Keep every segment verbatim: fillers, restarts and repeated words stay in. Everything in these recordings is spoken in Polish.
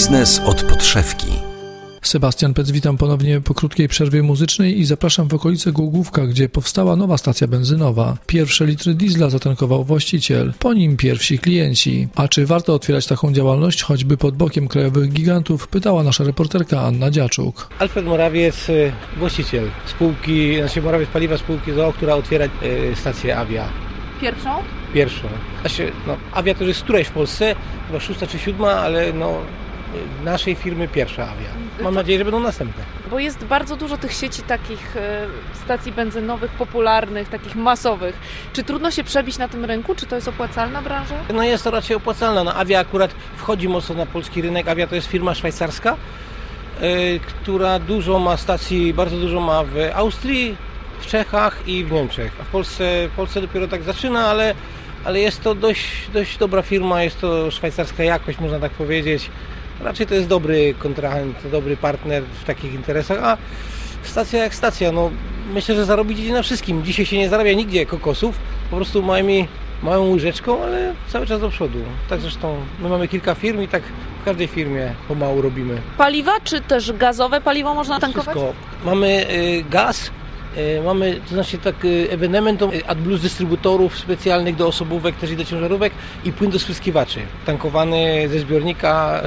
Biznes od podszewki. Sebastian Pec, witam ponownie po krótkiej przerwie muzycznej i zapraszam w okolice Głogówka, gdzie powstała nowa stacja benzynowa. Pierwsze litry diesla zatankował właściciel, po nim pierwsi klienci. A czy warto otwierać taką działalność, choćby pod bokiem krajowych gigantów, pytała nasza reporterka Anna Dziaczuk. Alfred Morawiec, właściciel spółki, znaczy Morawiec Paliwa spółki z o o, która otwiera y, stację Avia. Pierwszą? Pierwszą. Znaczy, no, Avia to jest któraś w Polsce, chyba szósta czy siódma, ale no naszej firmy pierwsza Avia. Mam nadzieję, że będą następne. Bo jest bardzo dużo tych sieci takich e, stacji benzynowych popularnych, takich masowych. Czy trudno się przebić na tym rynku? Czy to jest opłacalna branża? No jest to raczej opłacalna. No, Avia akurat wchodzi mocno na polski rynek. Avia to jest firma szwajcarska, y, która dużo ma stacji, bardzo dużo ma w Austrii, w Czechach i w Niemczech. A w Polsce, w Polsce dopiero tak zaczyna, ale, ale jest to dość, dość dobra firma, jest to szwajcarska jakość, można tak powiedzieć. Raczej to jest dobry kontrahent, dobry partner w takich interesach, a stacja jak stacja, no myślę, że zarobić idzie na wszystkim. Dzisiaj się nie zarabia nigdzie kokosów, po prostu małymi, małą łyżeczką, ale cały czas do przodu. Tak zresztą my mamy kilka firm i tak w każdej firmie pomału robimy. Paliwa czy też gazowe paliwo można tankować? Wszystko. Mamy y, gaz. Mamy, to znaczy tak, ewenement AdBlue z dystrybutorów specjalnych do osobówek, też i do ciężarówek i płyn do spryskiwaczy, tankowany ze zbiornika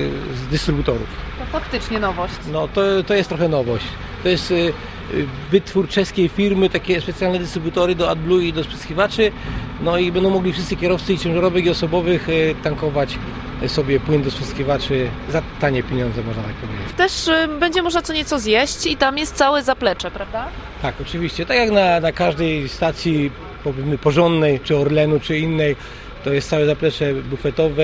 z dystrybutorów. To faktycznie nowość. No to, to jest trochę nowość. To jest wytwór czeskiej firmy, takie specjalne dystrybutory do AdBlue i do spryskiwaczy, no i będą mogli wszyscy kierowcy i ciężarówek i osobowych tankować sobie płyn do spryskiwaczy za tanie pieniądze, można tak powiedzieć. Też y, będzie można co nieco zjeść i tam jest całe zaplecze, prawda? Tak, oczywiście. Tak jak na, na każdej stacji, powiedzmy porządnej, czy Orlenu, czy innej, to jest całe zaplecze bufetowe,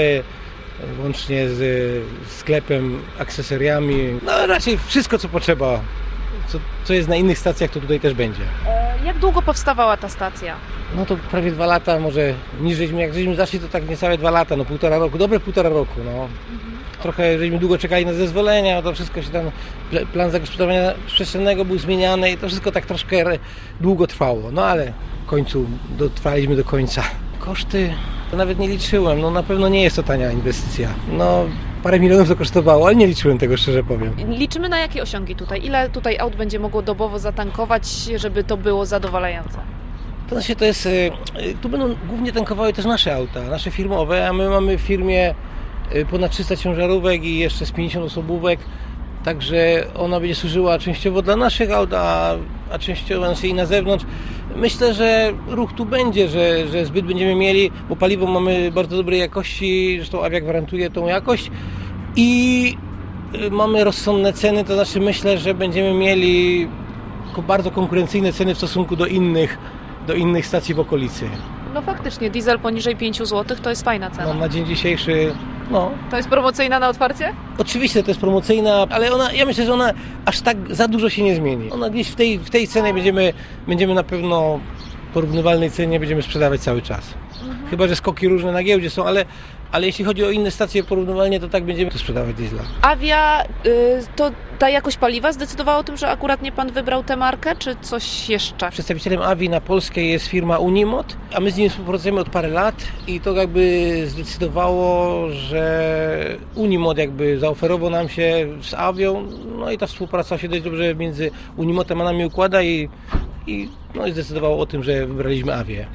łącznie z, z sklepem, akcesoriami. No raczej wszystko, co potrzeba, co, co jest na innych stacjach, to tutaj też będzie. E, jak długo powstawała ta stacja? No to prawie dwa lata, może niż żeśmy, jak żeśmy zaszli, to tak niecałe dwa lata, no półtora roku, dobre półtora roku, no. Mhm. Trochę żeśmy długo czekali na zezwolenia, to wszystko się tam, plan zagospodarowania przestrzennego był zmieniany i to wszystko tak troszkę długo trwało, no ale w końcu dotrwaliśmy do końca. Koszty to nawet nie liczyłem, no na pewno nie jest to tania inwestycja, no parę milionów to kosztowało, ale nie liczyłem tego, szczerze powiem. Liczymy na jakie osiągi tutaj? Ile tutaj aut będzie mogło dobowo zatankować, żeby to było zadowalające? To znaczy to jest, tu będą głównie tankowały też nasze auta, nasze firmowe, a my mamy w firmie ponad trzysta ciężarówek i jeszcze z pięćdziesiąt osobówek, także ona będzie służyła częściowo dla naszych aut, a, a częściowo i na zewnątrz. Myślę, że ruch tu będzie, że, że zbyt będziemy mieli, bo paliwo mamy bardzo dobrej jakości, zresztą Avia gwarantuje tą jakość i mamy rozsądne ceny, to znaczy myślę, że będziemy mieli bardzo konkurencyjne ceny w stosunku do innych do innych stacji w okolicy. No faktycznie, diesel poniżej pięć złotych to jest fajna cena. No, na dzień dzisiejszy, no. To jest promocyjna na otwarcie? Oczywiście to jest promocyjna, ale ona, ja myślę, że ona aż tak za dużo się nie zmieni. Ona gdzieś w tej, w tej cenie będziemy, będziemy na pewno w porównywalnej cenie będziemy sprzedawać cały czas. Mhm. Chyba że skoki różne na giełdzie są, ale, ale jeśli chodzi o inne stacje porównywalnie, to tak będziemy tu sprzedawać diesla. Avia, y, to ta jakość paliwa zdecydowała o tym, że akurat nie pan wybrał tę markę, czy coś jeszcze? Przedstawicielem Avii na Polskę jest firma Unimod, a my z nimi współpracujemy od parę lat i to jakby zdecydowało, że Unimod jakby zaoferował nam się z Avią, no i ta współpraca się dość dobrze między Unimodem a nami układa i, i, no i zdecydowało o tym, że wybraliśmy Avię.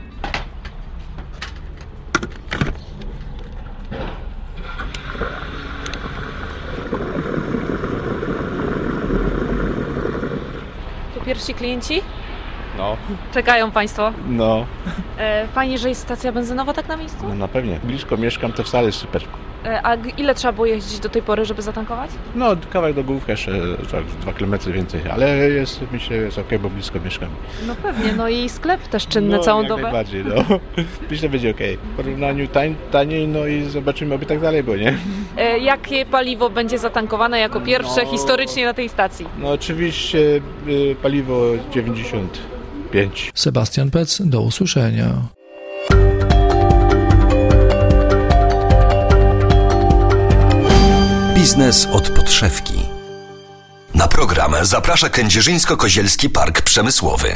Pierwsi klienci? No. Czekają Państwo? No. E, fajnie, że jest stacja benzynowa tak na miejscu? No na pewnie. Blisko mieszkam, to wcale jest super. E, a ile trzeba było jeździć do tej pory, żeby zatankować? No kawałek do Głogówka jeszcze, tak, dwa kilometry więcej, ale jest, myślę, jest okej, bo blisko mieszkam. No pewnie, no i sklep też czynny no, całą jak dobę. najbardziej, no. Myślę, będzie okej. W porównaniu tań, taniej, no i zobaczymy, aby tak dalej było, nie? E, jakie paliwo będzie zatankowane jako pierwsze no, historycznie na tej stacji? No oczywiście y, paliwo dziewięćdziesiąt pięć. Sebastian Pec, do usłyszenia. Biznes od podszewki. Na program zaprasza Kędzierzyńsko-Kozielski Park Przemysłowy.